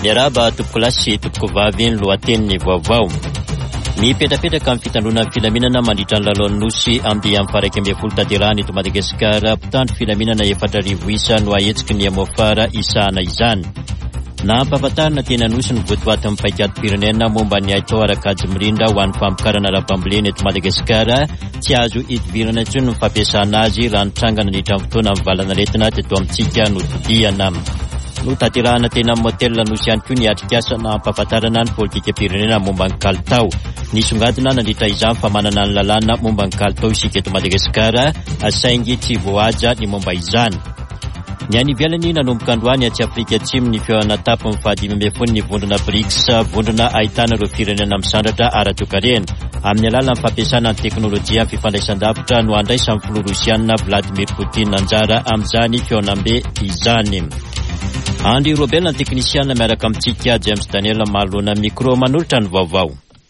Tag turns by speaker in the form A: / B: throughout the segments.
A: Miaraba tompoko lahy sy tompoko vavy ny lohateniny vaovao. Mipetrapetraka amin'ny fitandronana filaminana mandritra ny lalao nosy amin'ny faraiky ambin'ny folo tanterahany eto Madagasikara. Mpitandro filaminana 4,000 isa no ahetsiky ny amafara isahana izany. Nampahafantarina tena nosy ny votoatin'ny paikadom-pirenena momba ny aitao arakajy mirindra ho an'ny famokarana ara-pambolena eto Madagasikara. Tsy azo idivirana intsony ny fampiasana azy raha nitrangana niditra amin'ny fotoana amin'ny valanaretina teto amintsika no todiana. No tanterahana tena amin'ny motel nosy ihany koa ny atrikasa nampahafantarana ny politika pirenena momba ny kalitao. Nisongadina nandritra izany fa manana ny lalàna momba ny kalitao isika eto Madagasikara, asaingy tsy voahaja ny momba izany. Ny any ivelany nanomboka androany atsy Afrika Atsimo ny fiahana tapony fa-15 ny vondrona BRICS, vondrona ahitana ireo firenena misandratra ara-toe-karena amin'ny alalan'ny fampiasana ny teknôlôjia fifandraisan-davitra no andraisan'ny filoha Rosiana Vladimir Poutine anjara amin'izany fihaonam-be izany. Andry Robel ny teknisiana miaraka amintsika James Daniel Malona micro manolotra ny vaovao.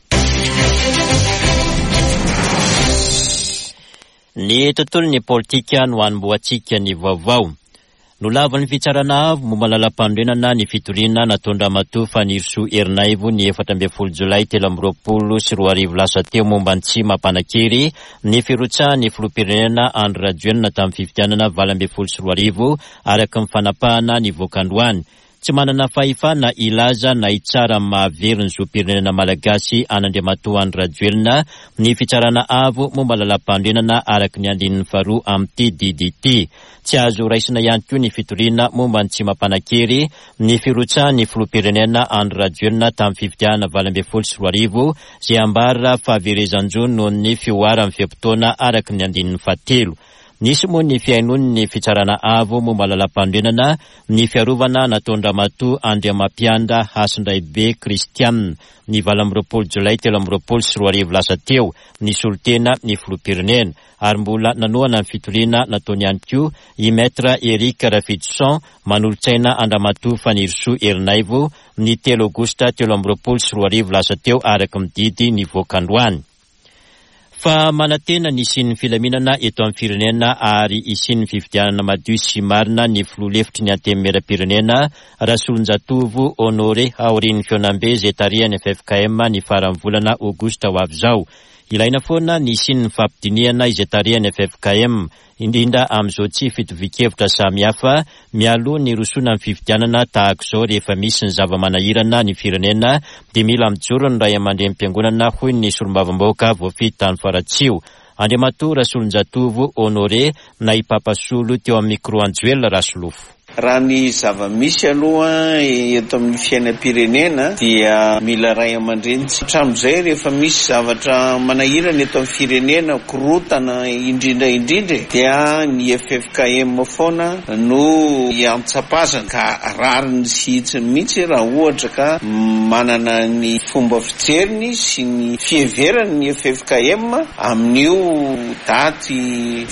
A: Ny tontolon'ny politika no hanomboantsika ny vaovao. No lavan'ny fitsarana avy momba lalam-pandrenana ny fitoriana natondra matoa Fanirisoa Herinaivo ny 14 Jolay 2024 lasa teo momba ny tsy mampanankery ny firotsahan'ny filoham-pirenena Andry Rajoelina tamin'ny fifidianana 2024 araka ny fanapahana ny voakandroany. Tsy manana fahefana ilaza na itsara mahavery ny zoam-pirenena malagasy an'Andriamatoa Andry Rajoelina ny fitsarana avo momba lalam-pandrenana araka ny andinin'ny faharoa amin'ny DDT. Tsy azo raisina ihany koa ny fitoriana momba ny tsy mampanankery ny firotsahan'ny filoham-pirenena Andry Rajoelina tamin'ny fifidianana 2024 izay ambara fahaverezanjo noho ny fioarany fiam-potoana araka ny andinin'ny fahatelo. Nisy moa ny fiainony ny fitsarana avo momba lalam-pandrenana ny fiarovana natondra matoa Andriamampiandra Hasindraibe Kristianina ny 20 Jolay 2024 lasa teo ny solotena ny filoham-pirenena ary mbola nanoana ny fitoriana nataony ihany koa i Maître Eric Rafidson manolotsaina Andramatoa Fanirisoa Herinaivo ny 3 Aogositra 2024 lasa teo araka mididy ny voakandroany. Fa manatena nisy ny filaminana eto amin'ny firenena ary isin'ny fifidianana madio sy marina ny filoha lefitry ny antenimieram-pirenena Rasolonjatovo Honoré Aorin'ny Fiaonambe izay tarihany FFKM ny faran'ny volana Aogositra ho avy izao. Ilaina foana ny isin'ny fampidiniana izay tarihany FFKM indrindra amin'izao tsy fitovikevitra samihafa mialoha ny rosoana amin'ny fifidianana tahaka izao rehefa misy ny zava-manahirana ny firenena dia mila mijoro ny ray aman-drenim-piangonana hoy ny solombavambahoaka voafity tany Faratsio. Andriamatoa Rasolonjatovo Honoré na ipapasolo teo amin'ny micro Anjoel Rasolofo.
B: Raha ny zava-misy aloha eto amin'ny fiainam-pirenena dia mila ray aman-dreny hatramin'izay rehefa misy zavatra manahirana eto amin'ny firenena korotana indrindra dia ny FFKM foana no antsapazana ka rariny sy hitsiny mihitsy raha ohatra ka manana ny fomba fijeriny sy ny fieverany ny FFKM amin'io daty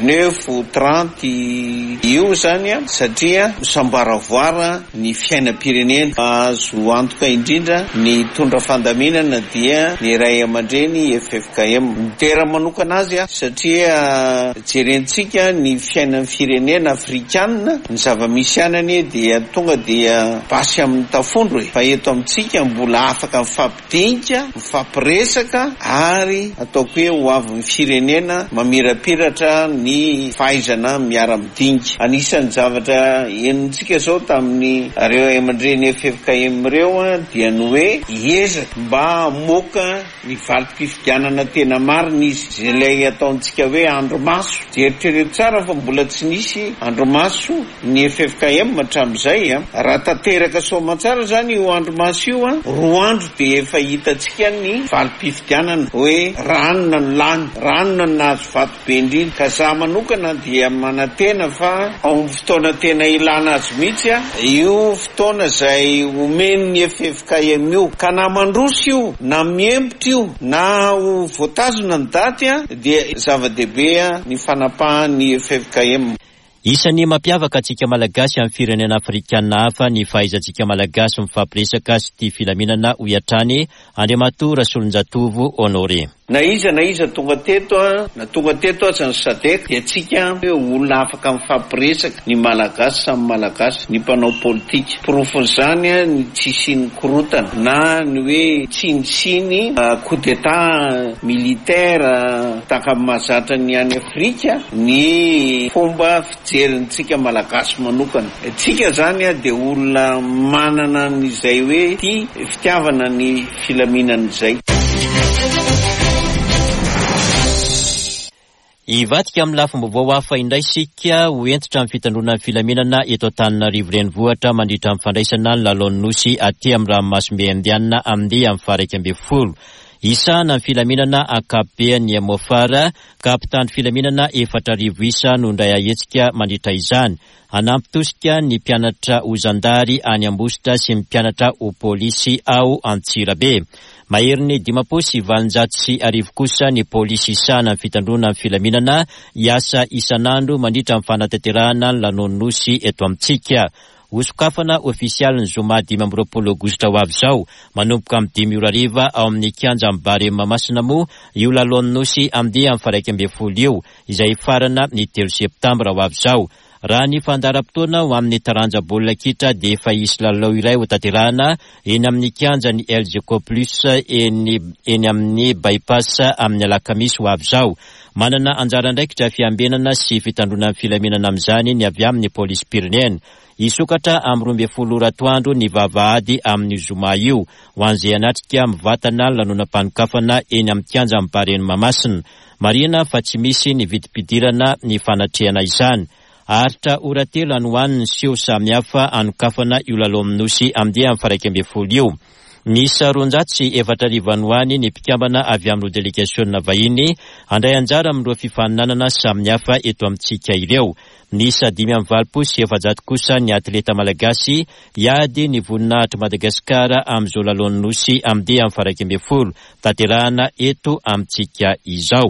B: 29-30 io zany satria sambaravoara ny fiainam-pirenena. Azo antoka indrindra ny tondra fandaminana dia ny ray aman-dreny FFKM mitera manokana azy satria jerentsika ny fiainan'ny firenena afrikanina ny zava-misy anany dia tonga dia basy amin'ny tafondro fa eto amintsika mbola afaka mifampidinika mifampiresaka ary ataoko hoe ho avy ny firenena mamirapiratra ny fahaizana miara-midinika. Anisan'ny zavatra enitsika zao tamin'ny reo aman-dreny FFKM reo dia ny hoe hiezaka mba moka ny valim-pifidianana tena marina izy zay ilay ataontsika hoe andro maso. Jeritrereto tsara fa mbola tsy nisy andro maso ny FFKM hatramin'izay raha tanteraka soamantsara zany io andro maso io roa andro dia efa hitantsika ny valim-pifidianana hoe ranona ny lany ranona ny nahazo vato be indrindra ka za manokana dia manantena fa ao fotoana tena ilana azy mihitsy io fotoana izay omen'ny FFKM io ka na mandroso io na miembotra io na ho voatazona ny daty dia zava-dehibe ny fanapahan'ny FFKM.
A: Isan'ny mampiavaka antsika malagasy amin'ny firenena afrikanina hafa ny fahaizantsika malagasy mifampiresaka sy tia filaminana ho iatrany Andriamatoa Rasolonjatovo Honoré.
B: na iza tonga teto na tonga teto aza ny sadek dia tsika hoe olona afaka mifampiresaka ny malagasy samy malagasy ny mpanao politika profozany ny tsisiny korotana na ny hoe tsiny coup d'état militaire taka-mahazatra ny any Afrika ny fomba fijerintsika malagasy manokana. Tsika zany dia olona manana n'izay hoe ty fitiavana ny filaminana izay.
A: Ivatika amin'ny lafim-baovao hafa indray sika hoentitra amin'ny fitandrona filaminana eto Antananarivo renivohitra mandritra amin'ny fandraisana ny lalon'ny nosy aty amin'ny ranomasimbe Indiana amin'ny faraiky amby folo. Isana amin'ny filaminana akabean'ny Mofara ka mpitandro filaminana 4,000 isa no ndray ahetsika mandritra izany. Anampy tosika ny mpianatra Ozandary any Ambositra sy mpianatra ho polisy ao Antsirabe. Maheriny 5,700 kosa ny polisy isana amin'ny fitandrona amin'ny filaminana iasa isanandro mandritra amin'ny fanatanterahana ny lanon'ny nosy eto amintsika. Osokafana ofisialy ny zoma 20 Aogositra ho avy izao manomboka amin'ny 5:00 ao amin'ny kianja amin'ny Bare Mahamasina moa io lalon'ny nosy amin'ny faraiky amby folo io izay farana ny 3 Septambra ho avy izao. Raha ny fandaram-potoana ho amin'ny taranja baolina kitra dia efa isy lalao iray ho tanterahana eny amin'ny kianja ny LGK Plus eny amin'ny bypass amin'ny alakamisy ho avy izao. Manana anjara ndraikitra fiambenana sy fitandrona filaminana amin'izany ny avy amin'ny polisy Pirenena. Isokatra amin'ny 12 ratoandro ny vavahady amin'ny zoma io ho an'izay anatrika mivatana lanonam-panokafana eny amin'ny kianja amin'ny Bareny Mahamasina. Marina fa tsy misy ny vidim-pidirana ny fanatrehana izany. Aritra oratelo anohan'ny seho samihafa anokafana io lalao amin'ny nosy amin'ny faraiky amby folo io. Misy 204 anohany ny mpikambana avy amin'ireo delegasiona vahiny handray anjara amin'ireo fifaninanana samihafa eto amintsika ireo. Misy 5,700 kosa ny atleta malagasy iady ny voninahitra Madagasikara amin'izao lalon'ny nosy amin'ny faraiky amby folo tanterahana eto amintsika izao.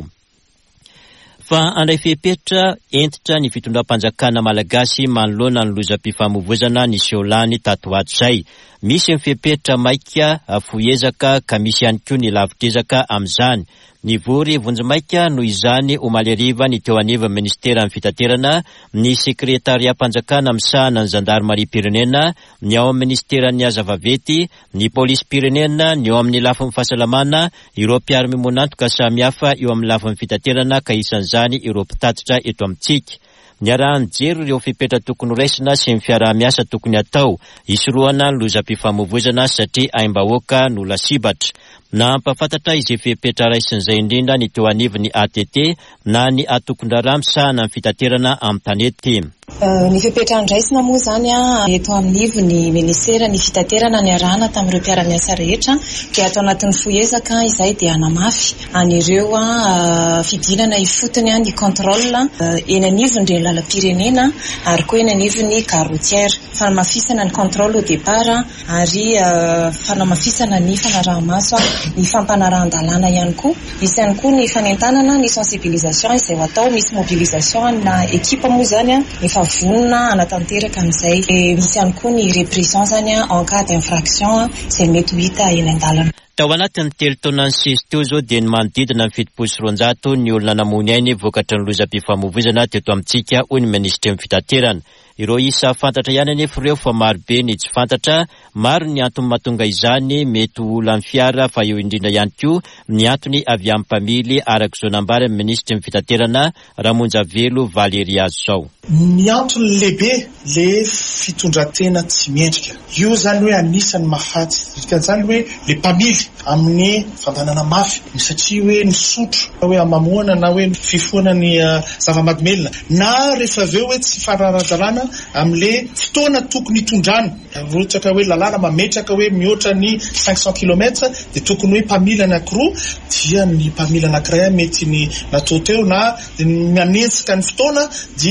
A: Fa andray fepetra entitra ny fitondram-panjakana malagasy manoloana ny lozam-pifamoivoizana ny seolany tatoato izay. Misy ny fepetra maika foezaka ka misy ihany koa ny lavitrezaka amin'izany. Ny vory vonjimaika noho izany omaly hariva ny teo aniva ministera amin'ny fitaterana ny sekretaria-panjakana misahana ny Gendarmerie Pirenena ny ao amin'ny ministeran'ny hazavavety ny polisy Pirenena ny ao amin'ny lafin'ny fahasalamana ireo mpiarimi monantoka samihafa eo amin'ny lafin'ny fitaterana ka isan'izany ireo mpitatitra eto amintsika. Ny arahan'ny jery ireo fipetra tokony raisina sy ny fiaraha-miasa tokony atao isorohana ny lozam-pifamoivoizana satria aim-bahoaka no lasibatra. Na ampafantatra izay fipetra raisin'izay indrindra ny teo anivon'ny ATT na ny atokondrara misahana amin'ny fitaterana amin'ny tanety.
C: Ny fipetra andraisina moa zany eto amin'ivo ny ministera ny fitaterana ny arahana tamin'ireo mpiara-miasa rehetra dia atao anatin'ny foezaka izay dia anamafy anireo fidinana ifotony ny contrôle eny anivon'ireny lalam-pirenena ary koa eny anivon'ny carrotière fanamafisana ny contrôle au départ ary fanamafisana ny fanaraha-maso ny fampanarahan-dalàna ihany koa. Misy ihany koa ny fanentanana ny sensibilisation izay atao misy mobilisation na ekipa moa zany efa vonona anatanteraka amin'izay. Misy ihany koa ny répression zany en cas d'infraction izay mety ho hita eny an-dalana.
A: Tao anatin'ny 3 taona sy teo zao dia ny manodidina ny 7,900 ny olona namony ainy vokatry ny lozam-pifamoivoizana teto amintsika hoy ny ministra amin'ny fitaterana. Ireo isa fantatra ihany anefa ireo fa maro be ny tsy fantatra, maro ny antony mahatonga izany mety ho amin'ny fiara fa eo indrindra ihany koa ny antony avy amin'ny mpamily arak'izao nambary amin'ny ministra amin'ny fitaterana Ramonjavelo Valeria zao.
D: Ny antony lehibe le fitondratena tsy mendrika. Io zany hoe anisan'ny mahafaty. Zany hoe le mpamily amin'ny fandanana mafy satria hoe ny sotro hoe amamoana na hoe fifoana ny zava-mahadomelina na rehefa aveo hoe tsy fararajalana amle fotoana tokony hitondrana. Ohatra hoe lalàna mametraka hoe mihoatra ny 500 km dia tokony hoe mpamily anankiroa dia ny mpamily anankiray mety ny natao teo na manetsika ny fotoana dia tsy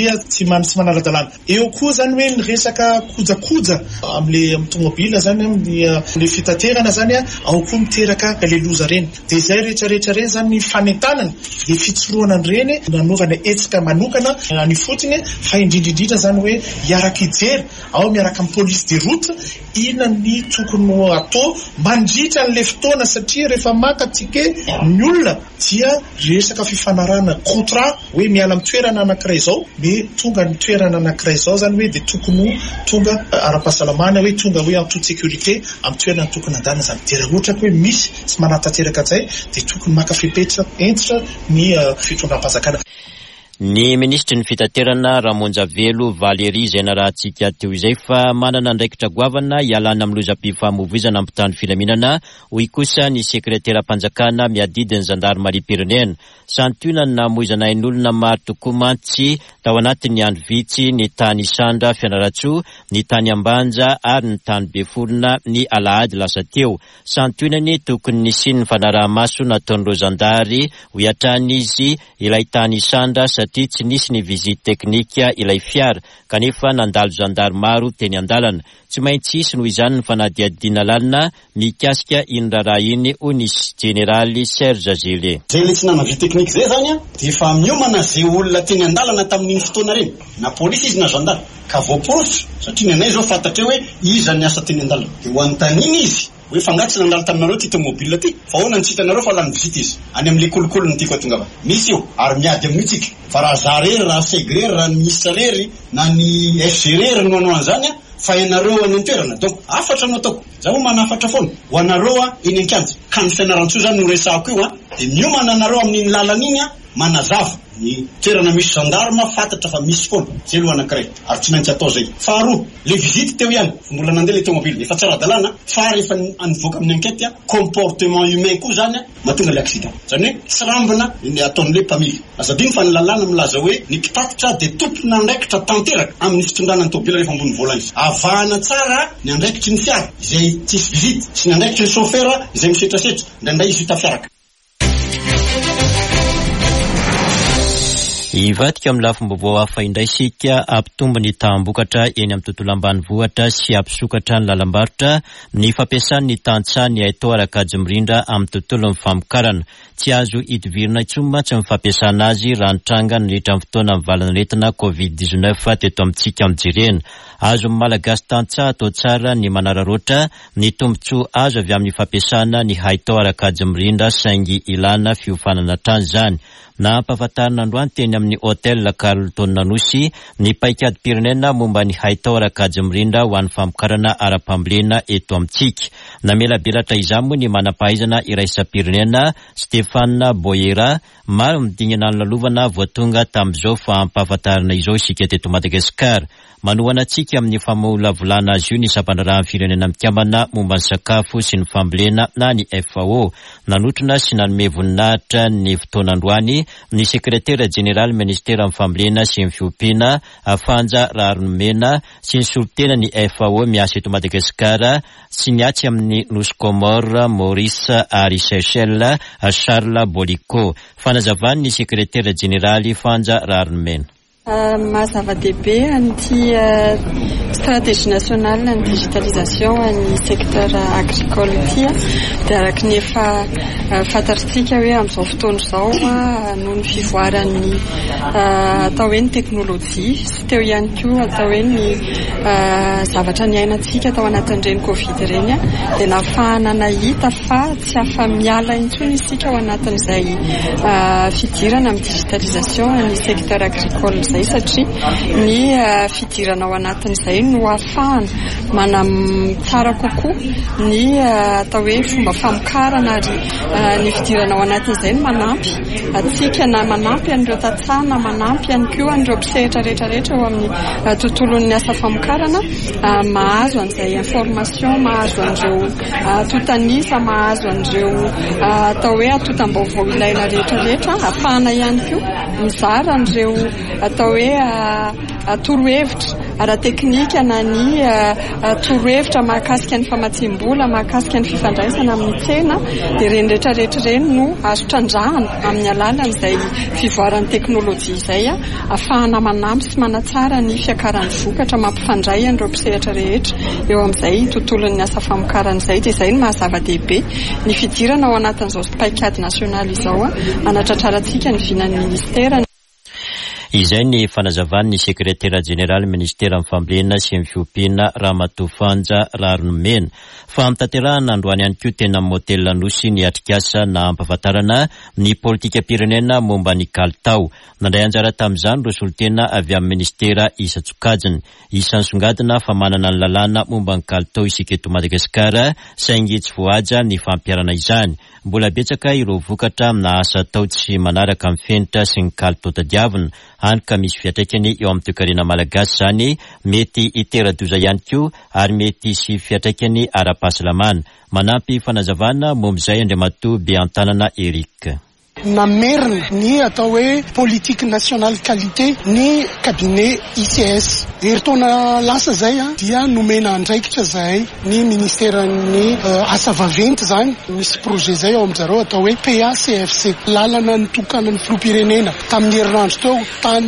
D: tsy manara-dalàna. Eo koa zany hoe ny resaka kojakoja am'le tomobila zany le fitaterana zany ao koa miteraka le loza reny. De zay rehetrarehetra reny zany ny fanentanana le fitsoroana reny nanovana etsika manokana any fotiny fa indrindrindrindra zany hoe hiaraka ijery ao miaraka amin'ny police de route inona ny tokony atao mandritra an'le fotoana satria rehefa maka ticket ny olona dia resaka fifanarana contrat hoe miala amin'ny toerana anankiray zao me tonga ny toerana anankiray zao zany hoe de tokony tonga ara-pahasalamana hoe tonga hoe en toute sécurité amin'ny toerana tokony andana zany. De raha ohatra hoe misy tsy manatateraka zay de tokony maka fipetra entitra ny fitondram-panjakana.
A: Ny ministry ny fitaterana Ramonjavelo Valérie zay narahantsika teo izay fa manana andraikitra goavana ialana amin'ny lozam-pifamoivoizana ampitany filaminana. Hoy kosa ny sekretera-panjakana miadidiny zandarmarie-pirenena santionany namoizana ain'olona maro tokoa mantsy tao anatin'ny andro vitsy ny tany Isandra Fianaratsoa, ny tany Ambanja ary ny tany Beforona ny Alahady lasa teo. Santionany tokony nisy ny fanaraha-maso nataon'ireo zandary ho iatrany izy ilay tany Isandra satria tsy nisy ny vizity teknika ilay fiara kanefa nandalo zandary maro teny andalana. Tsy maintsy isy noho izany ny fanadihadina lalina mikasika iny raharaha iny ho nisy generaly Serge Gillet.
E: Zay le tsy nana vy teknika zay zany de fa miomana zay olona teny andalana tamin'iny fotoana reny na polisy izy na zandary ka voaporofo satria nenay zao fantatra hoe iza ny asa teny andalana de ho antaniny izy hoe fangatsy nandalo taminareo ty tomobile ty fa hoana ntsitanareo fa lany visite izy any am'le kolokolo ny tiako atongava misy io ary miady amin'ny tsika fa raha za rery raha segrery raha ny ministre rery na ny SG rery no anao an'izany fa ianareo any an-toerana donc afatra no ataoko za ho manafatra foana ho anareo eny an-kianja ka ny fianaran-tsoa zany no resahako io de miomana anareo amin'iny lalana iny manazava ny toerana misy gendarme fantatra fa misy foana zay lo anankiray ary tsy maintsy atao zay. Faharoa le visite teo ihany mbola nandeha le tomobile efa tsara dalàna fa rehefa anivoaka amin'ny enquête comportement humain koa zany mahatonga le accident zany hoe tsy rambina ny ataon'le mpamily azadiny fa ny lalàna milaza hoe ny mpitatitra de tompona andraikitra tanteraka amin'ny fitondrana ny tomobile rehefa ambony volan izy avahana tsara ny andraikitry ny fiara izay tsisy visite sy ny andraikitry ny chauffeur izay misetrasetra ndraindray izy hita fiaraka.
A: Ivadika amin'ny lafim-baovao hafa indray sika ampitombo ny tambokatra eny amin'ny tontolo ambanivohitra sy ampisokatra ny lalam-barotra ny fampiasan'ny tantsaha aitao arakajy mirindra amin'ny tontolo mifamokarana. Tsy azo hidivirina intsoma tsy fampiasana azy raha nitranga niritra amin'ny fotoana amin'ny valan'aretina COVID-19 teto amintsika mijirena. Azo malagasy tantsaha atao tsara ny manararaotra ny tombotsoa azo avy amin'ny fampiasana ny haitao arakajy mirindra saingy ilana fiofanana trano zany. Na ampahafantarina androany teny amin'ny hôtel Carlton Nanosy ny paikady-pirenena momba ny haitao arakajy mirindra ho an'ny famokarana ara-pambolena eto amintsika. Namelabelatra izany moa ny manam-pahaizana iraisam-pirenena Stéphane Boyera maro midingana ny lalovana voatonga tamin'izao fa ampahafantarina izao isika teto Madagasikara. Manohana antsika amin'ny famolavolana azy io ny sampanarahan'ny firenena mikambana momba ny sakafo sy ny fambolena na ny FAO. Nanotrona sy nanome voninahitra ny fotoanandroany ny sekretera jeneraly ministera amin'ny fambolena sy ny fiompiana Afanja Raronmena sy ny solitena ny FAO miasa eto Madagasikara sy miatsy amin'ny Nosy Comore Maurice ary Seychelles Charles Bolico. Fanazavany ny sekretera jeneraly Fanja Raronmena.
F: Mazava-dehibe an'ity stratégie nationale ny digitalisation ny secteur agricole ity dia araka ny efa fantatritsika hoe amin'izao fotoana izao noho ny fivoaran'ny atao hoe ny teknôlôjia sy teo ihany koa atao hoe ny zavatra ny ainantsika atao anatin'ireny Covid ireny dia nahafahana nahita fa tsy afa miala intsony isika ao anatin'izay fidirana amin'ny digitalisation ny secteur agricole zay satria ny fidirana ao anatin'izay no ahafahana manamtsara kokoa ny atao hoe fomba famokarana ary ny fidirana ao anatin'izay no manampy atsika na manampy an'ireo tantsaha na manampy ihany koa an'ireo mpisehatra rehetrarehetra eo amin'ny tontolon'ny asa famokarana mahazo an'izay information mahazo an'ireo totanisa mahazo an'ireo atao hoe atotam-baovao ilaina rehetrarehetra ahafahana ihany koa mizara an'ireo atao hoe torohevitra ara-teknika na ny torohevitra mahakasika ny famatsiam-bola, mahakasika ny fifandraisana amin'ny tsena, dia ireny rehetrarehetra ireny no azo trandrahana amin'ny alalan'izay fivoaran'ny teknôlôjia izay, ahafahana manampy sy manatsara ny fiakaran'ny vokatra, mampifandray an'ireo mpisehatra rehetra eo amin'izay tontolon'ny asa famokaran'izay. Dia izay no mahazava-dehibe ny fidirana ao anatin'izao paikady nasionaly izao, anatratrarantsika ny vinan'ny ministera.
A: Izay ny fanazavan'ny sekretera jeneraly ministera amin'ny fambolena sy ny fiompiana Ramatofanja Rarimena fa mitaterana androany ihany koa tena modèle nosy ny atrikasa na ampahafantarana ny politika pirenena momba ny kalitao. Nandray anjara tamin'izany ireo solitena avy amin'ny ministera Isa-Tsokajiny. Isan'ny songadina fa manana ny lalàna momba ny kalitao isika eto Madagasikara saingy tsy voahaja ny fampiarana izany. Mbola betsaka ireo vokatra amina asa atao tsy manaraka amin'ny fenitra sy ny kalitao tadiavina. Hany ka misy fiatraikany eo amin'ny toe-karena malagasy zany, mety hitera-doza ihany koa ary mety sy fiatraikany ara-pahasalamana. Manampy fanazavana mom'izay Andriamatoa Beantanana Eric.
G: Namerina ny atao hoe politique nationale qualité ny cabinet ICS. Heritaona lasa zay dia nomena andraikitra zay ny ministeran'ny asa vaventy zany, misy projet zay ao amin'izareo atao hoe PACFC, lalana ny tokanan'ny filoham-pirenena. Tamin'ny herinandro teo tany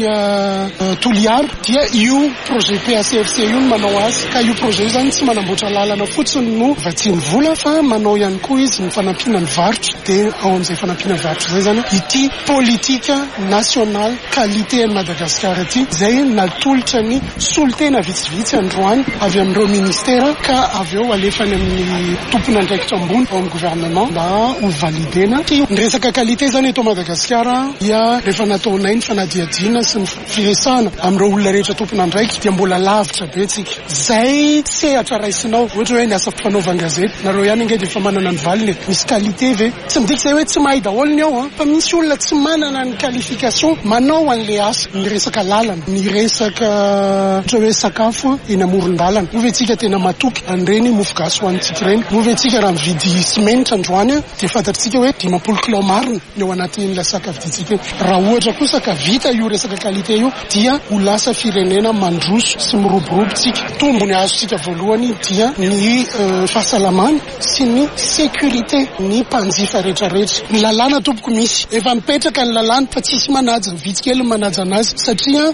G: Toliara dia io projet PACFC io no manao azy, ka io projet io zany tsy manamboatra lalana fotsiny no vatsiany vola fa manao ihany koa izy ny fanampiana ny varotra. Dia ao amin'izay fanampiana varotra zay zany ity politika nationale qualité en Madagasikara ity zay natolotra ny solitena vitsivitsy androany avy amin'ireo ministera ka avy eo alefany amin'ny tompona andraikitra ambony ao amin'ny gouvernement mba ho validena. Ny resaka qualité zany eto Madagasikara dia rehefa nataonay ny fanadihadiana sy ny firesana amin'ireo olona rehetra tompona andraikitra dia mbola lavitra be tsika. Zay sehatra raisinao ohatra hoe ny asa fanaovan-gazety nareo ihany inge dia efa manana ny valiny, misy qualité ve tsy midika zay hoe tsy mahay daholo ny ao fa misy olona tsy manana ny qualification manao an'le asa. Ny resaka lalana, ny resaka ohatra hoe sakafo eny amoron-dalana, oventsika tena matoky an'ireny mofogasy ho antsika ireny. Oventsika raha mividy simenitra androany dia fantatritsika hoe 50 kilo marina eo anatin'ilay saka viditsika. Raha ohatra kosa ka vita io resaka qualité io dia ho lasa firenena mandroso sy miroborobotsika. Tombony azontsika voalohany dia ny fahasalamana sy ny sécurité ny mpanjifa rehetrarehetra. Ny lalàna tompoko misy efa mipetraka ny lalàna fa tsisy manaja, vitsikely manaja anazy satria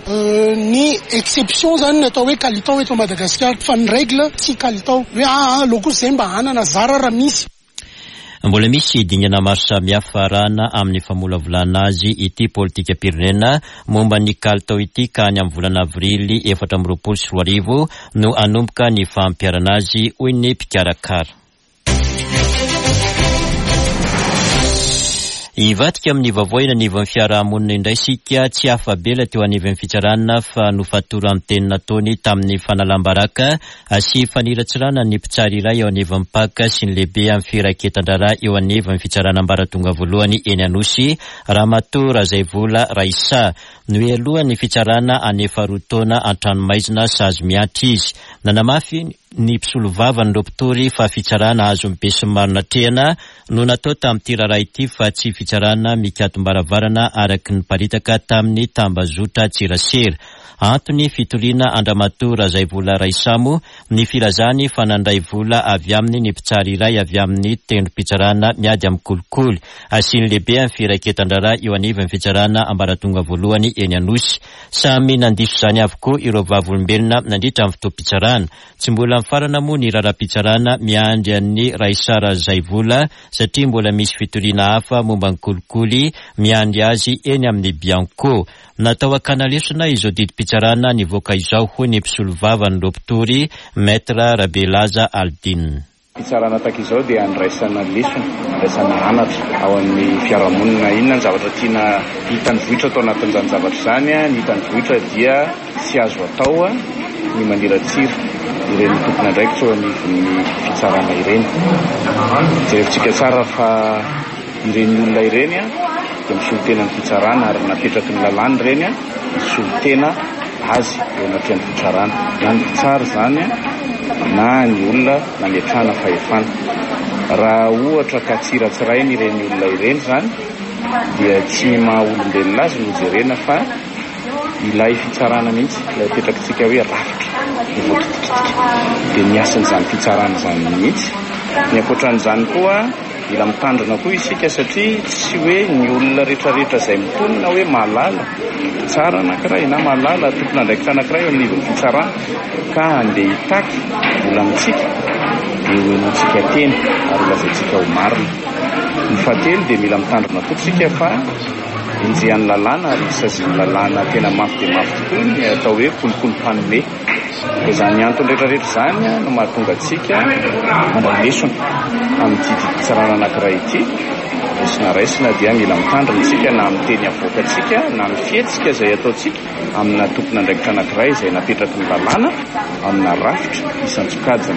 G: ny exception zany ny atao hoe kalitao eto Madagasikara fa ny règle tsy kalitao hoe aloko zay mba hanana zara raha misy.
A: Mbola misy dingana maro samihafa arahana amin'ny famolavolana azy ity politika pirenena momba ny kalitao ity ka any amin'ny volana avrily 2024 no anomboka ny fampiarana azy hoy ny mpikarakara. Ivatika amin'ny vavoina ny vany fiarahamonina indray sika tsy afabela teo anivon'ny fitsarana fa nofatoro amin'ny teny nataony tamin'ny fanalambaraka sy faniratsirana ny mpitsara iray eo anivon'ny mpaka sy ny lehibe amin'ny firaketan-draharaha eo anivon'ny fitsarana ambaratonga voalohany eny Anosy Ramatoa Razaivola Raisa no alohan'ny fitsarana anefa roa taona an-tranomaizina sazy miantra izy. Nanamafy ny mpisolovava ny mpitory fa fitsarana azo mibesy marina trehana no natao tamin'ity raharaha ity fa tsy fitsarana mikatom-baravarana araky ny paritaka tamin'ny tambazotra Tsirasera. Antony fitoriana Andramatoa Razaivola Raisamo ny filazany fanandray vola avy amin'ny ny mpitsara iray avy amin'ny tendrom-pitsarana miady amin'ny kolikoly sy ny lehibe amin'ny firaketan-draharaha eo anivon'ny fitsarana ambaratonga voalohany eny Anosy. Samy nandiso zany avokoa ireo vavolombelona nandritra amin'ny fotoam-pitsarana. Tsy mbola mifarana moa ny raharaha-pitsarana miandry an'ny Raisa Razaivola satria mbola misy fitoriana hafa momba ny kolikoly miandry azy eny amin'ny Bianco. Natao akanalesona izao didim-pitsarana nivoaka izao ho ny mpisolovava ny mpitory Maître Rabelaza Aldin.
H: Fitsarana tahaka izao dia andraisana lesona, andraisana anatra ao amin'ny fiarahamonina. Inona ny zavatra tiana hitany vohitra atao anatin'izany zavatra izany? Ny hitany vohitra dia tsy azo atao ny maniratsira ireny tompona andraikitra eo anivon'ny fitsarana ireny. Jerentsika tsara fa ireny olona ireny dia misolitena ny fitsarana ary napetraky ny lalàna ireny misolitena azy eo anatin'ny fitsarana. Ihany tsara zany na ny olona nametrahana fahefana. Raha ohatra ka tsiratsiray ny ireny olona ireny zany dia tsy maha-olombelona azy no jerena fa ilay fitsarana mihitsy ilay petrakintsika hoe rafitra dia miasan'izany fitsarana izany mihitsy. Ny ankoatran'izany koa mila mitandrina koa isika satria tsy hoe ny olona rehetrarehetra izay mitonina hoe mahalala tsara anankiray na mahalala tompon'andraikitra anankiray eo amin'ny ivon'ny fitsarana ka andeha hitaky mbola mitsika dia hoenontsika teny ary lazaintsika ho marina. Ny fahatelo dia mila mitandrina koa tsika fa enjehan'ny lalàna ary sazian'ny lalàna tena mafy dia mafy tokoa ny atao hoe kolokolo-panome. Dia izany antony rehetrarehetra izany no mahatonga antsika mandray lesona amin'ity fitsarana anankiray ity. Lesona raisina dia mila mitandrina isika na amin'ny teny avoaka antsika na amin'ny fihetsika izay ataontsika amina tompon'andraikitra anankiray izay napetraky ny lalàna amina rafitra isan-tsokajana.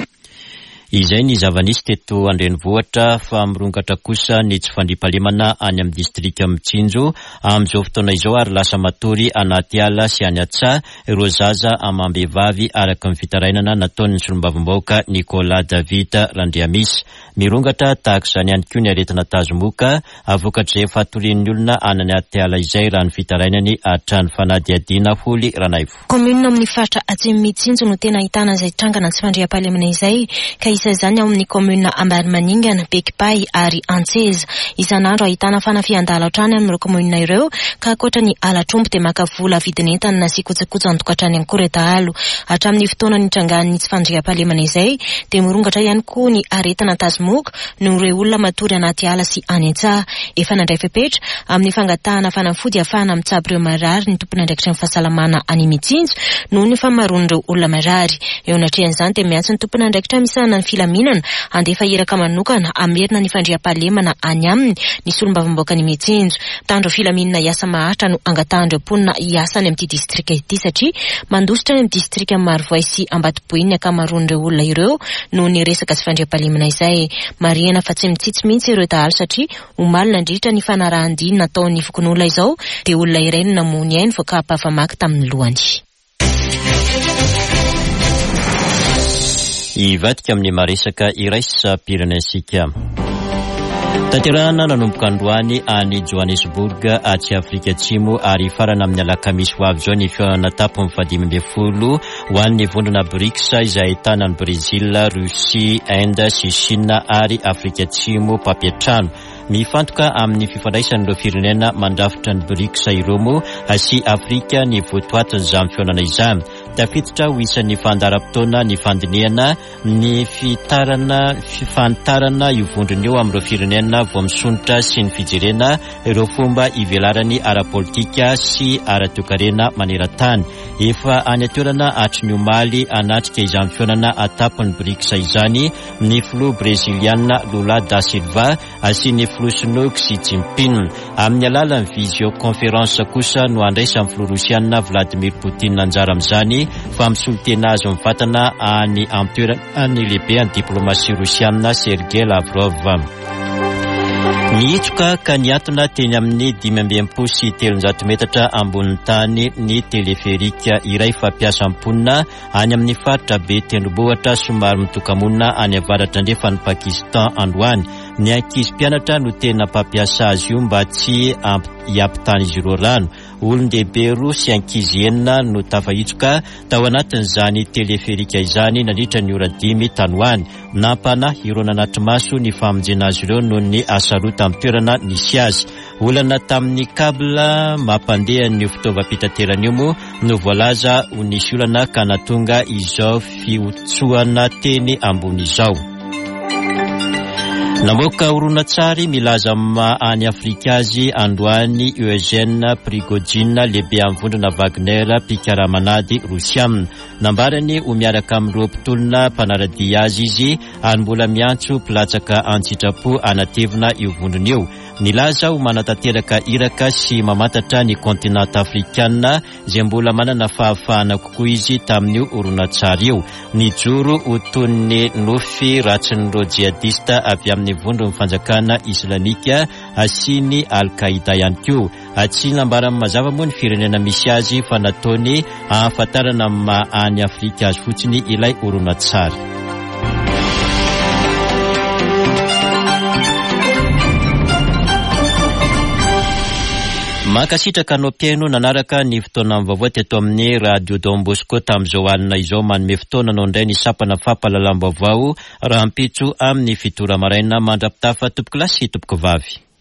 A: Izay ny zava-nisy teto Andrenivohitra fa mirongatra kosa ny tsy fandriampahalemana any amin'ny distrika Mitsinjo amin'izao fotoana izao ary lasa matory anaty ala sy any Atsà ireo zaza amam-behivavy araka ny fitarainana nataon'ny solombavambaoka Nicolas David Randriamisy. Mirongatra tahaka izany ihany koa ny aretina tazomoka avokatrizay fatorian'ny olona anany aty ala izay raha ny fitarainany hatrany fanadihadiana Holy Ranaivo.
I: Komunina amin'ny faritra Atsimo Mitsinjo no tena ahitana izay trangana tsy fandriampahalemana izay ka izany ao amin'ny komunina Ambarimaningana, Bekipay ary Antseza. Isan'andro ahitana fanafian-dalatrany amin'ireo komunina ireo ka ankoatra ny alatrombo dia maka vola vidin'entana na sy kojakoja an-tokantrano ihany koa rehetra alo. Hatramin'ny fotoana nitrangan'ny tsy fandriampahalemana izay dia mirongatra ihany koa ny aretina tazomoka no ireo olona matory anaty ala sy any Atsà. Efa nandray fepetra amin'ny fangatahana fanafody ahafahana mitsabo ireo marary ny tompon'andraikitra ny fahasalamana any Mitsinjo noho ny famaroan'ireo olona marary. Eo anatrehan'izany dia miantso ny tompon'andraikitra misahana ny filaminana andefa iraka manokana amerina ny fandriampahalemana any aminy ny solombavambaoka ny Mitsinjo. Tandro filaminana iasa maharitra no angatahandreo mponina iasany amin'ity distrika ity satria mandositra ny amin'ny distrika Marovoay sy Ambatoboy ny akamaroan'ireo olona ireo noho ny resaka sy fandriampahalemana izay. Marihana fa tsy mitsitsy mihitsy ireo dahalo satria omaly nandritra ny fanarahan-diny nataon'ny fokon'olona izao dia olona iray no namony ainy voaka hampafamaky tamin'ny lohany.
A: Ivadika amin'ny maresaka iraisam-pirenensika. Tanterahana nanomboka androany any Johannesburg aty Afrika Atsimo ary farana amin'ny alakamisy ho avy zao ny fihaonana tapony 2020 ho an'ny vondrona BRICS izay ahitana ny Brésil, Russie, Inde sy Chine ary Afrika Atsimo mpampiatrano. Mifantoka amin'ny fifandraisan'ireo firenena mandrafitra ny BRICS iromo sy Afrika ny votoatiny izany fihaonana izany. Tafiditra ho isan'ny fandaram-potoana ny fandinihana ny fifantarana io vondrona io amin'ireo firenena vao misonitra sy ny fijerena ireo fomba ivelarany ara-politika sy ara-toekarena maneran-tany. Efa any atoerana hatry ny omaly anatrika izany fihaonana atapony BRICS izany ny filoha breziliana Lula da Silva sy ny filoha sinoa Xi Jinping. Amin'ny alalan'ny visioconférence kosa no andraisan'ny filoha Rosiana Vladimir Poutine anjara amin'izany fa misolo-tena azy mivatana any amin'ny lehibe any diplomasia Rosiana Sergei Lavrov. Nihitsoka ka niatona teny amin'ny 500 sy 300 metatra ambonin'ny tany ny teleferika iray fampiasa amponina any amin'ny faritra be tendrombohitra somary mitokamonina any avaratra andrefa ny Pakistan androany. Ny ankizy mpianatra no tena mpampiasa azy io mba tsy hiampitany izy ireo rano. Olon-dehibe roa sy ankizy enina no tafahitsoka tao anatin'izany teleferika izany nandritra ny ora 5 tanoany. Nampanahy ireo nanatry maso ny famonjena azy ireo noho ny asarota amin'ny toerana nisy azy. Olana tamin'ny kabla mampandeha ny fitaovam-pitaterana io moa no voalaza ho nisy olana ka natonga izao fiotsoana teny ambony izao. Namoaka horonan-tsary milaza any Afrika azy androany Eugène Prigojine lehibe amin'ny vondrona Wagner mpikaramanady Rosiana. Nambarany ho miaraka amin'ireo mpitolona mpanaradia azy izy ary mbola miantso mpilatsaka an-tsitrapo anatevina io vondrona io. Nilaza ho manatanteraka iraka sy mamantatra ny kontinanta afrikana izay mbola manana fahafahana kokoa izy tamin'io horonan-tsary io. Nijoro ho toy ny nofy ratsin'ireo jihadista avy amin'ny vondron'ny fanjakana islamika sy ny Al-Qaida ihany koa. Tsy nambarany mazava moa ny firenena misy azy fa nataony ahafantarana any Afrika azy fotsiny ilay horonan-tsary. Mankasitraka anao mpiaino nanaraka ny fotoana vaovao teto amin'ny radio Don Bosco tamin'izao alina izao manome fotoana anao indray ny sapana fampahalalam-baovao raha ampitso amin'ny fitora maraina mandrapitafa tompoko lasy tompoko vavy.